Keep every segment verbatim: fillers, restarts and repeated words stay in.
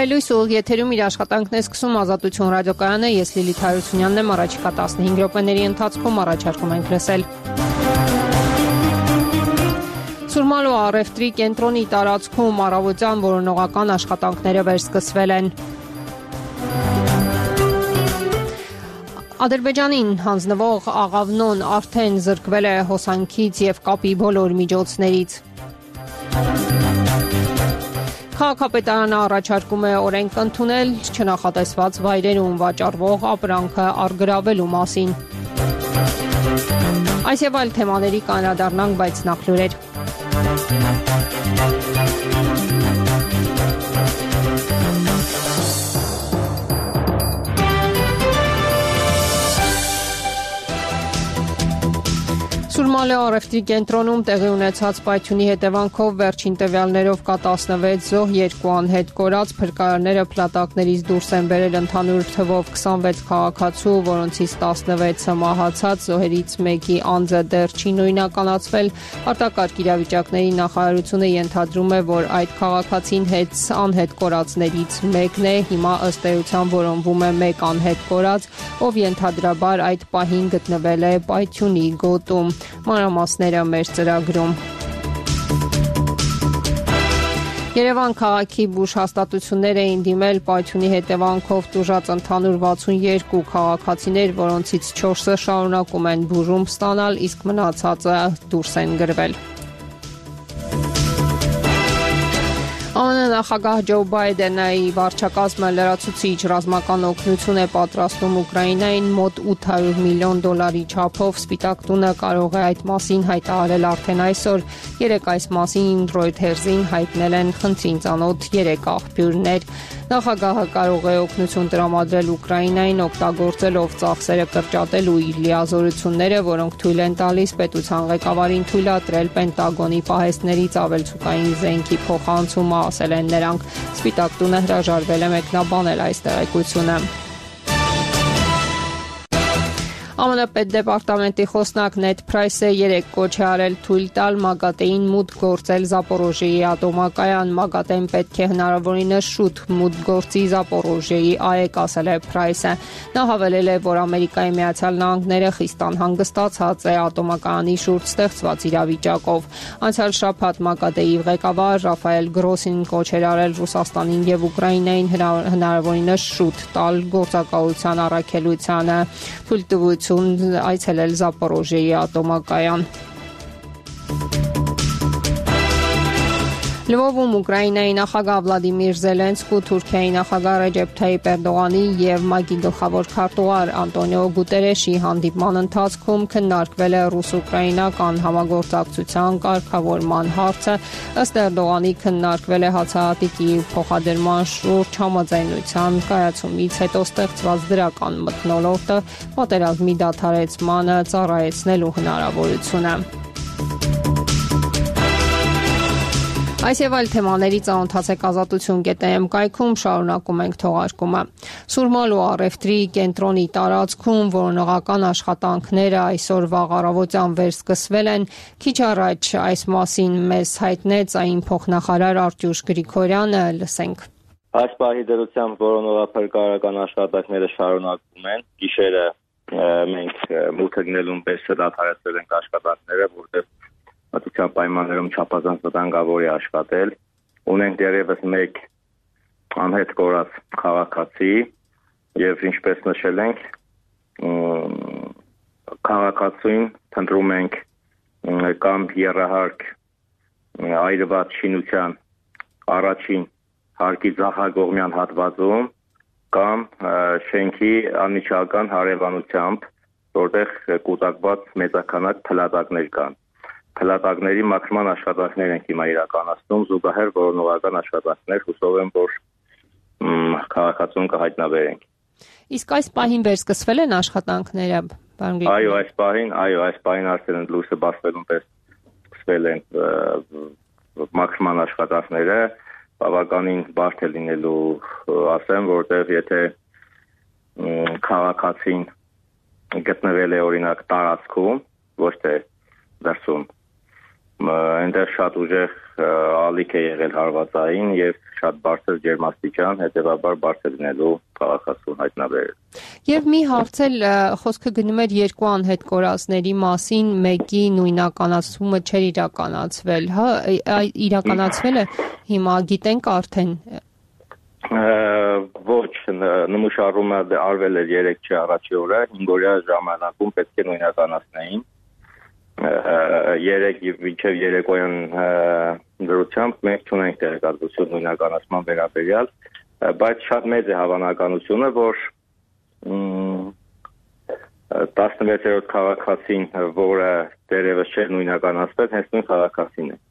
Հայլույս ուղիղ եթերում իր աշխատանքն է սկսում Ազատություն ռադիոկայանը, ես Լիլիթ Հարությունյանն եմ, առաջիկա տասնհինգ րոպեների ընթացքում առաջարկում ենք լսել։ Սուրմալու առևտրի կենտրոնի տարածքում առավոտյան որոնողական աշխատանքները վերսկսվել են։ Ադրբեջանին հանձնվող աղավնոն արդեն զրկվել է հոսանքից և կապի բոլոր միջոցներից։ Քաղաքապետարանը առաջարկում է օրենք ընդունել չնախատեսված վայրերում վաճառվող ապրանքը առգրավելու մասին։ Այս և այլ թեմաների կանրադառնանք, բայց նախ լուրեր։ Սուրմալի առևտրի կենտրոնում տեղի ունեցած պայթյունի հետևանքով վերջին տվյալներով կա տասնվեց զոհ, երկու անհետ կորած, փրկարարները փլատակներից դուրս են բերել ընդհանուր թվով քսանվեց քաղաքացու, որոնցից տասնվեցը մահացած, զոհերից մեկի անձը դեռ չի նույնականացվել։ Արտակարգ իրավիճակների նախարարությունը ենթադրում է, որ այդ քաղաքացին հետ անհետ կորածներից մեկն է, հիմա ըստ էության որոնվում է մեկ անհետ կորած, ով ենթադրաբար այդ պահին գտնվել է պայթյունի գոտում։ Մանրամասները մեր ծրագրում։ Երևան քաղաքի բուժ հաստատություններ էին դիմել պայթյունի հետևանքով տուժած ընդհանուր վաթսունյերկու քաղաքացիներ, որոնցից չորսը շարունակում են բուժում ստանալ, իսկ մնացածը դուրս են գրվել։ ԱՄՆ նախագահ Ջո Բայդենի վարչակազմը լրացուցիչ ռազմական օգնություն է պատրաստում Ուկրաինային մոտ ութ հարյուր միլիոն դոլարի չափով։ Սպիտակ տունը կարող է այդ մասին հայտարարել արդեն այսօր։ Երեկ այս մասին Reuters-ին հայտնել են խնդրին ծանոթ երեք աղբյուրներ։ Նախագահը կարող է օգնություն տրամադրել Ուկրաինային, օգտագործելով ծախսերը կրճատելու իր լիազորությունները, որոնք թույլ են տալիս պետության ղեկավարին թույլատրել Պենտագոնի պահեստներից ավելցուկային զենքի փոխանցումը, ասել են նրանք։ Սպիտակ տունը հրաժարվել է մեկնաբանել այս տեղեկությունը։ ԱՄՆ պետդեպարտամենտի խոսնակ Նեդ Փրայսը երեկ կոչ է արել թույլ տալ ՄԱԳԱՏԷ-ին մուտք գործել Զապորոժիեի ատոմակայան։ ՄԱԳԱՏԷ-ն պետք է հնարավորինս շուտ մուտք գործի Զապորոժիեի ԱԵԿ, ասել է Փրայսը։ Նա հավելել է, որ Ամերիկայի Միացյալ Նահանգները խիստ անհանգստացած է ատոմակայանի շուրջ ստեղծված իրավիճակով։ Անցյալ շաբաթ ՄԱԳԱՏԷ-ի ղեկավար Ռաֆայել Գրոսին կոչ էր արել Ռուսաստանին և Ուկրաինային հնարավորինս շուտ տալ գործակալության առաքելությանը թույլտվություն այցելել Զապորոժիեի ատոմակայան։ Լվովում Ուկրաինայի նախագահ Վլադիմիր Զելենսկու, Թուրքիայի նախագահ Ռեջեփ Թայիփ Էրդողանի և ՄԱԿ-ի գլխավոր քարտուղար Անտոնիո Գուտերեշի հանդիպման ընթացքում քննարկվել է ռուս-ուկրաինական համագործակցության կարգավորման հարցը։ Ըստ Էրդողանի քննարկվել է հացահատիկի փոխադրման շուրջ համաձայնության կայացումից հետո ստեղծված դրական մթնոլորտը, պատերազմի դադարեցմանը ծառայեցնելու հնարավորությունը։ Այս և այլ թեմաների ծանոթացեք ազատություն կետ է էմ կայքում, շարունակում ենք թողարկումը։ Սուրմալու առևտրի կենտրոնի տարածքում որոնողական աշխատանքները այսօր վաղ առավոտյան վերսկսվել են։ Քիչ առաջ այս մասին մեզ հայտնեց այն փոխնախարար Արտյուշ Գրիգորյանը, լսենք։ Այս պահի դրությամբ որոնողափրկարարական աշխատանքները շարունակվում են։ Գիշերը մենք մուտքը գնելուն պես դադարեցրել ենք աշխատանքները, որտեղ Մատության պայմաններում չափազանց վտանգավոր է աշխատել։ Ունենք դեռևս մեկ անհետ կորած քաղաքացի եւ ինչպես նշել ենք, քաղաքացին փնտրում ենք կամ եռահարկ այրված շինության առաջին հարկի ձախակողմյան հատվածում կամ շենքի անմիջական հարևանությամբ, որտեղ կուտակված մեծաքանակ փլատակներ կան։ Փլատակների մաքրման աշխատանքներ ենք հիմա իրականացնում, զուգահեռ որոնողական աշխատանքներ, հուսով եմ, որ քաղաքացուն կհայտնաբերենք։ Իսկ այս պահին վերսկսվել են աշխատանքները, պարոն Գրիգորյան։ Այո, այս պահին, այո, այս պահին արդեն լույսը բացվելուն պես սկսվել են մաքրման աշխատանքները, բավականին բարդ է լինելու ասեմ, որտեղ եթե քաղաքացին գտնվել է օրինակ տարածքում, ոչ թե դրսում, այնտեղ շատ ուժեղ ալիք է եղել հարվածային եւ շատ բարձր ջերմաստիճան, հետեւաբար բարձր գնելու քաղաքացու հայտնաբերել։ Եվ մի հարց էլ խոսքը գնում էր երկու անհետ կորածների մասին, մեկի նույնականացումը չէր իրականացվել, հա, իրականացվել է, հիմա գիտենք արդեն։ Ոչ, նմուշարումը արվել էր երեկ չի առաջի օրը, հինգ օրյա ժամանակում պետք է նույնականացնեին։ Երեք եւ մինչեւ երեկոյան դրությամբ մենք ունենք տեղեկատվություն նույնականացման վերաբերյալ, բայց շատ մեծ է հավանականությունը, որ տասնվեցերորդ քաղաքացին, որը դեռևս չէր նույնականացվել, հենց նույն քաղաքացին է։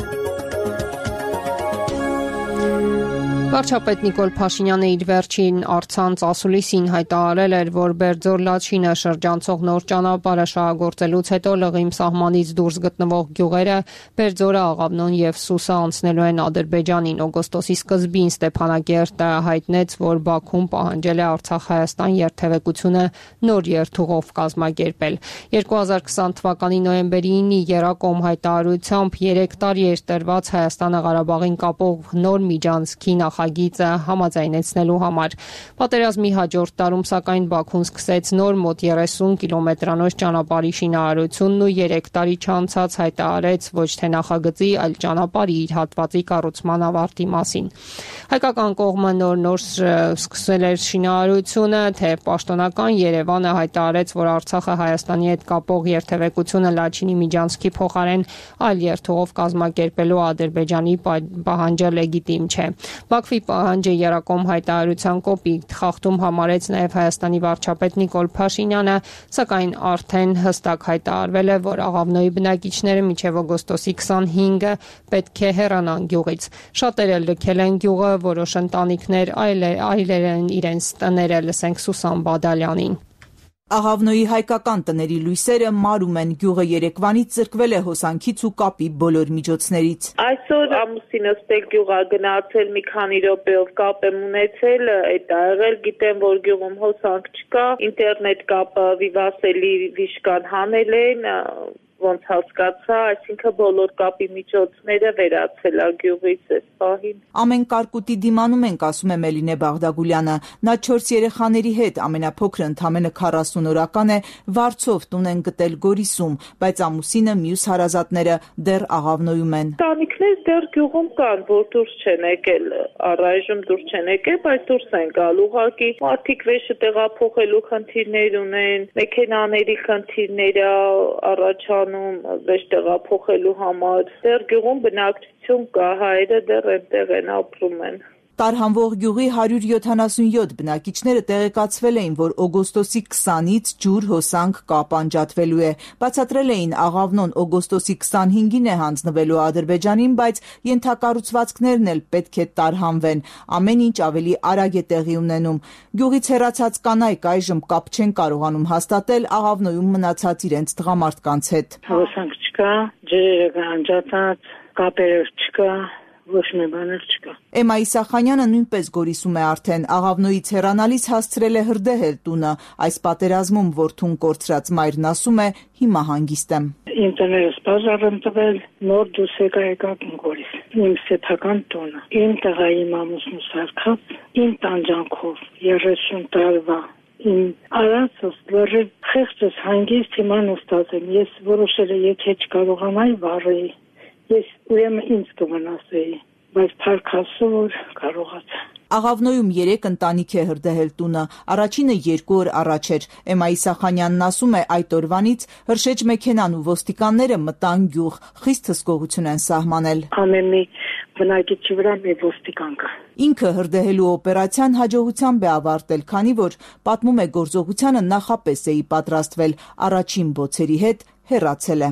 Վարչապետ Նիկոլ Փաշինյանը իր վերջին առցանց ասուլիսին հայտարարել էր, որ Բերձոր-Լաչինը շրջանցող նոր ճանապարհը շահագործելուց հետո լղիմ սահմանից դուրս գտնվող գյուղերը Բերձորը, Աղավնոն եւ Սուսը անցնելու են Ադրբեջանին։ Օգոստոսի սկզբին Ստեփանակերտը հայտնեց, որ Բաքուն պահանջել է Արցախ-Հայաստան երթևեկությունը նոր երթուղով կազմակերպել։ երկու հազար քսան թվականի նոյեմբերի ինի Երակոմ հայտարարությամբ երեք տարի էր տրված Հայաստանը Ղարաբաղին կապող նոր միջանցքի նախագիծը համաձայնեցնելու համար։ Պատերազմի հաջորդ տարում սակայն Բաքուն սկսեց նոր մոտ երեսուն կիլոմետրանոց ճանապարհի շինարարությունն ու երեք տարի չանցած հայտարարեց ոչ թե նախագծի, այլ ճանապարհի իր հատվածի կառուցման ավարտի մասին։ Հայկական կողմը նոր-նոր սկսել էր շինարարությունը, թե պաշտոնական Երևանը հայտարարեց, որ Արցախը Հայաստանի հետ կապող երթևեկությունը Լաչինի միջանցքի փոխարեն այլ երթուղով կազմակերպելու Ադրբեջանի պահանջը լեգիտիմ չէ։ Բաքվի պահանջը Երակոմ հայտարարության կոպիտ խախտում համարեց նաև Հայաստանի վարչապետ Նիկոլ Փաշինյանը, սակայն արդեն հստակ հայտարարվել է, որ Աղավնոյի բնակիչները մինչև օգոստոսի քսանհինգը պետք է հեռանան գյուղից։ Շատերը լքել են գյուղը, որոշ ընտանիքներ այլել են իրենց տները, լսենք Սուսան Բադալյանին։ Աղավնոյի հայկական տների լույսերը մարում են, գյուղը երեկվանից ծրկվել է հոսանքից ու կապի բոլոր միջոցներից։ Այսօր ամուսինս տեղ գյուղա գնացել, մի քանի րոպեով կապ եմ ունեցել, այդ ա եղել, գիտեմ, որ գյուղում հոսանք չկա, ինտերնետ կապը վիվասելի վիշկան հանել են, ոնց հասկացա, այսինքն բոլոր կապի միջոցները վերացել է գյուղից այս պահին։ Ամեն կարկուտի դիմանում ենք, ասում է Մելինե Բաղդագուլյանը։ Նա չորս երեխաների հետ, ամենափոքրը ընդամենը քառասուն օրական է, վարձով տուն են գտել Գորիսում, բայց ամուսինը մյուս հարազատները դեռ Աղավնոյում են։ Տանիքներ դեռ գյուղում կան, որ դուրս չեն եկել, առայժմ դուրս չեն եկել, բայց դուրս են գալ ուղղակի։ Մարդիկ վեշը տեղափոխելու խնդիրներ ունեն, մեքենաների խնդիրներ առաջանում վեշ տեղափոխելու համար, դեռ գյուղում բնակչություն կա, հայերը դեռ այնտեղ են ապրում են։ Տարհանվող գյուղի հարյուր յոթանասունյոթ բնակիչները տեղեկացվել էին, որ օգոստոսի քսանից ջուր հոսանք կապ անջատվելու է։ Բացատրել էին Աղավնոն օգոստոսի քսանհինգին է հանձնվելու Ադրբեջանին, բայց ենթակառուցվածքներն էլ պետք է տարհանվեն։ Ամեն ինչ ավելի արագ է տեղի ունենում։ Գյուղից հեռացած կանայք այժմ կապ չեն կարողանում հաստատել Աղավնոյում մնացած իրենց տղամարդկանց հետ։ Հոսանք չկա, ջրերը անջատած, կապերը չկա, ոչ մի բան չկա։ Էմա Իսախանյանը նույնպես Գորիսում է արդեն, Աղավնոյից հեռանալիս հասցրել է հրդեհել տունը։ Այս պատերազմում որդուն կորցրած մայրն ասում է՝ հիմա հանգիստ եմ։ Իմ տներս բաժար եմ տվել, նոր դուրս եկա եկա Գորիս, իմ սեփական տունը, իմ տղայի մամուսն սարքած, իմ տանջանքով երեսուն տարվա իմ արածս լրիվ խեղճս հանգիստ հիմա նստած եմ։ Ես որոշել եմ, եթե չկարողանայի վառեի, ես ուրեմն ինձ կվնասեի, բայց փառքասոր կարողացա։ Աղավնոյում երեք ընտանիք է հրդեհել տունը, առաջինը երկու օր առաջ էր։ Էմա Իսախանյանն ասում է, այդ օրվանից հրշեջ մեքենան ու ոստիկանները մտան գյուղ, խիստ հսկողություն են սահմանել։ Ամեն մի բնակիչի վրա մի ոստիկան կա։ Ինքը հրդեհելու օպերացիան հաջողությամբ է ավարտել, քանի որ պատմում է գործողությանը նախապես էի պատրաստվել, առաջին բոցերի հետ հեռացել է։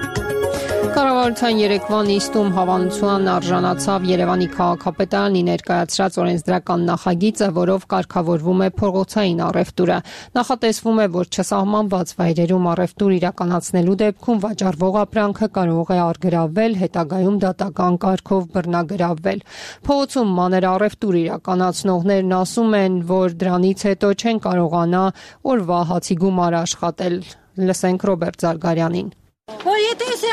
Կառավարության երեկվա նիստում հավանության արժանացավ Երևանի քաղաքապետարանի ներկայացրած օրենսդրական նախագիծը, որով կարգավորվում է փողոցային առևտուրը։ Նախատեսվում է, որ չսահմանված վայրերում առևտուր իրականացնելու դեպքում վաճառվող ապրանքը կարող է առգրավվել, հետագայում դատական կարգով բռնագրավվել։ Փողոցում մանր առևտուր իրականացնողներն ասում են, որ դրանից հետո չեն կարողանա օրվա հացի գումար աշխատել։ Լսենք Ռոբերտ Զարգարյանին։ Որ եթե սա անտեր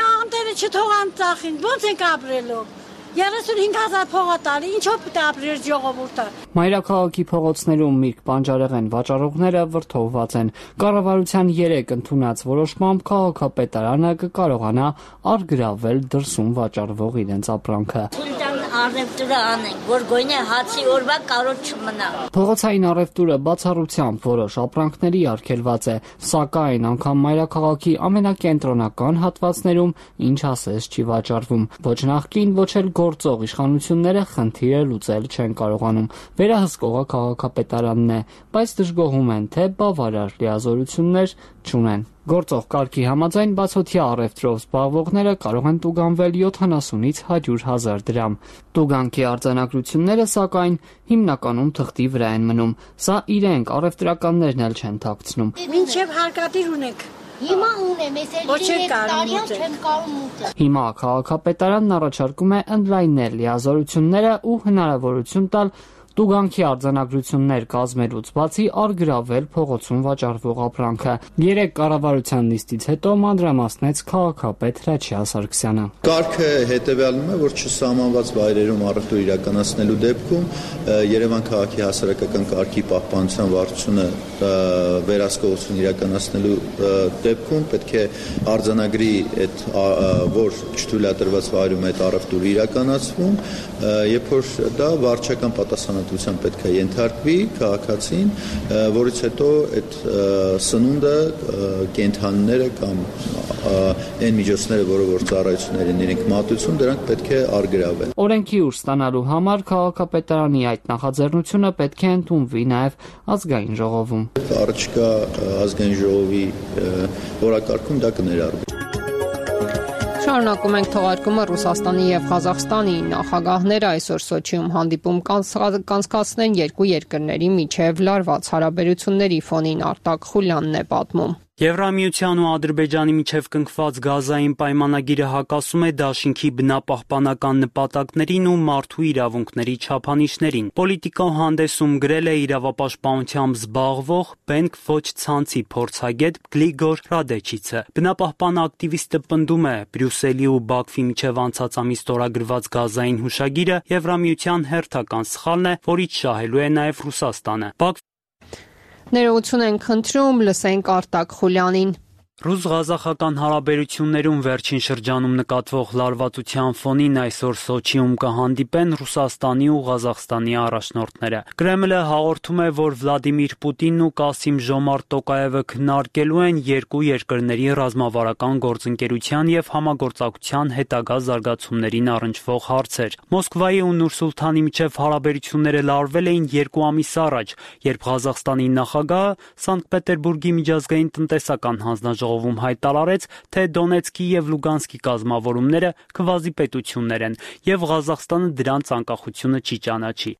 Ջրերը չթողան ծախին, ո՞նց ենք ապրելու։ երեսունհինգ հազար փող տալի, ինչով պետք է ապրեր ժողովուրդը։ Մայրաքաղաքի փողոցներում միրգ բանջարեղեն վաճառողները վրդովված են։ Կառավարության երեք ընդունած որոշմամբ քաղաքապետարանը կկարողանա առգրավել դրսում վաճառվող իրենց ապրանքը։ Առևտուրը անենք, որ գոնե հացի օրվա կարոտ չմնա։ Փողոցային առևտուրը բացառությամբ որոշ ապրանքների արգելված է, սակայն անգամ մայրաքաղաքի ամենակենտրոնական հատվածներում ինչ ասես չի վաճառվում։ Ոչ նախկին, ոչ էլ գործող իշխանությունները խնդիրը լուծել չեն կարողանում։ Վերահսկողը քաղաքապետարանն է, բայց դժգոհում են, թե բավարար լիազորություններ չունեն։ Գործող կարգի համաձայն բացօթյա առևտրով զբաղվողները կարող են տուգանվել յոթանասունից հարյուր հազար դրամ։ Տուգանքի արձանագրությունները, սակայն, հիմնականում թղթի վրա են մնում։ Սա իրենք առևտրականներն էլ չեն թաքցնում։ Մինչև հարկադիր ունենք։ Հիմա ունեմ, ես էլ տարիան չեմ կարում ուտել։ Հիմա քաղաքապետարանն առաջարկում է ընդլայնել լիազորությունները ու հնարավորություն տալ տուգանքի արձանագրություններ կազմելուց բացի առգրավել փողոցում վաճառվող ապրանքը։ Երեք կառավարության նիստից հետո մանրամասնեց քաղաքապետ Հրաչյա Սարգսյանը։ Կարգը հետևյալն է, որ չսահմանված վայրերում առևտուր իրականացնելու դեպքում Երևան քաղաքի հասարակական կարգի պահպանության վարչությունը վերահսկողություն իրականացնելու դեպքում պետք է արձանագրի այդ որ չթույլատրված վայրում այդ առևտուրը իրականացվում, երբ որ դա վարչական պատասխանատվության պետք է ենթարկվի քաղաքացին, որից հետո այդ սնունդը կենդանիները կամ այն միջոցները, որը որ ծառայություններ են իրենք մատուցում, դրանք պետք է առգրավեն։ Օրենքի ուժ ստանալու համար քաղաքապետարանի այդ նախաձեռնությունը պետք է ընդունվի նաև ազգային ժողովում։ Առաջիկա ազգային ժողովի օրակարգում դա կներառվի։ Շարունակում ենք թողարկումը Ռուսաստանի եւ Ղազախստանի նախագահները այսօր Սոչիում հանդիպում կանցկացնեն երկու երկրների միջև լարված հարաբերությունների ֆոնին Արտակ Խուլյանն է պատմում։ Եվրամիության ու Ադրբեջանի միջև կնքված գազային պայմանագիրը հակասում է դաշինքի բնապահպանական նպատակներին ու մարդու իրավունքների չափանիշներին։ Պոլիտիկո հանդեսում գրել է իրավապաշտպանությամբ զբաղվող Բենք ոչ ցանցի փորձագետ Գլիգոր Ռադեչիցը։ Բնապահպան ակտիվիստը պնդում է, Բրյուսելի ու Բաքվի միջև անցած ամիս ստորագրված գազային հուշագիրը Եվրամիության հերթական սխալն է, որից շահելու է նաև Ռուսաստանը։ Ներողություն ենք խնդրում, լսենք Արտակ Խուլյանին։ Ռուս-ղազախական հարաբերություններում վերջին շրջանում նկատվող լարվածության ֆոնին այսօր Սոչիում կհանդիպեն Ռուսաստանի ու Ղազախստանի առաջնորդները։ Կրեմլը հաղորդում է, որ Վլադիմիր Պուտինն ու Կասիմ Ժոմարտ Տոկաևը քննարկելու են երկու երկրների ռազմավարական գործընկերության եւ համագործակցության հետագա զարգացումներին առնչվող հարցեր։ Մոսկվայի ու Նուր-Սուլթանի միջև հարաբերությունները լարվել էին երկու ամիս առաջ, երբ Ղազախստանի նախագահը Սանկտ Պետերբուրգի միջազգային տնտեսական հանձնաժողովում ում հայտարարեց, թե Դոնեցկի և Լուգանսկի կազմավորումները քվազի պետություններ են և Ղազախստանը դրանց անկախությունը չի ճանաչի։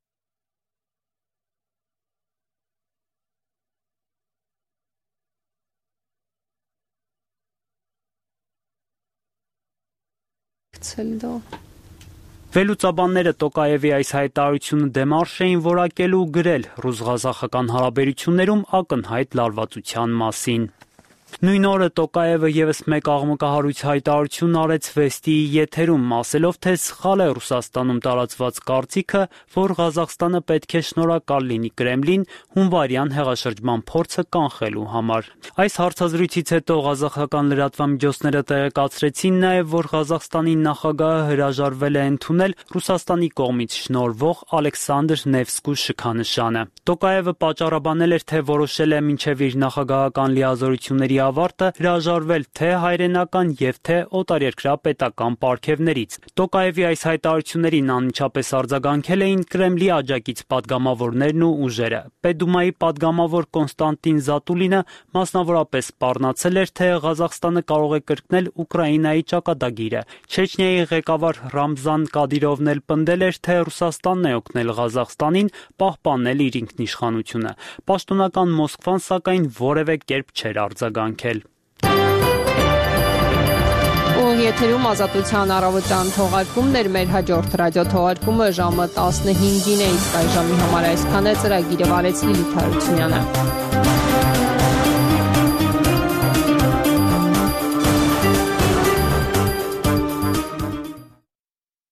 Վերլուծաբանները Տոկաևի այս հայտարարությունը դեմարշ էին որակելու ու գրել ռուս-ղազախական հարաբերություններում ակնհայտ լարվածության մասին։ Նույն օրը Տոկաևը ևս մեկ աղմկահարույց հայտարարություն արեց Վեստիի եթերում, ասելով, թե սխալ է Ռուսաստանում տարածված կարծիքը, որ Ղազախստանը պետք է շնորհակալ լինի Կրեմլին հունվարյան հեղաշրջման փորձը կանխելու համար։ Այս հարցազրույցից հետո ղազախական լրատվամիջոցները տեղեկացրեցին նաև, որ Ղազախստանի նախագահը հրաժարվել է ընդունել Ռուսաստանի կողմից շնորհվող Ալեքսանդր Նևսկու շքանշանը։ Տոկաևը պատճառաբանել էր, թե որոշել է մինչև իր նախագահական լիազորությունների ավարտը հրաժարվել թե հայրենական և թե օտարերկրյա պետական պարգևներից։ Տոկաևի այս հայտարարություններին անմիջապես արձագանքել էին Կրեմլի աջակից պատգամավորներն ու ուժերը։ Պետդումայի պատգամավոր Կոնստանտին Զատուլինը մասնավորապես սպառնացել էր, թե Ղազախստանը կարող է կրկնել Ուկրաինայի ճակատագիրը։ Չեչնիայի ղեկավար Ռամզան Կադիրովն էլ պնդել էր, թե Ռուսաստանն է օգնել Ղազախստանին պահպանել իր ինքնիշխանությունը։ Պաշտոնական Մոսկվան, սակայն, որևէ կերպ չէր արձագանքել։ Ու եթերում Ազատության առավոտյան թողարկումներ, մեր հաջորդ ռադիո թողարկումը ժամը տասնհինգին է, իսկ այժմի համար այսքան է, ծրագիրը վարեց Լիլիթ Հարությունյանը։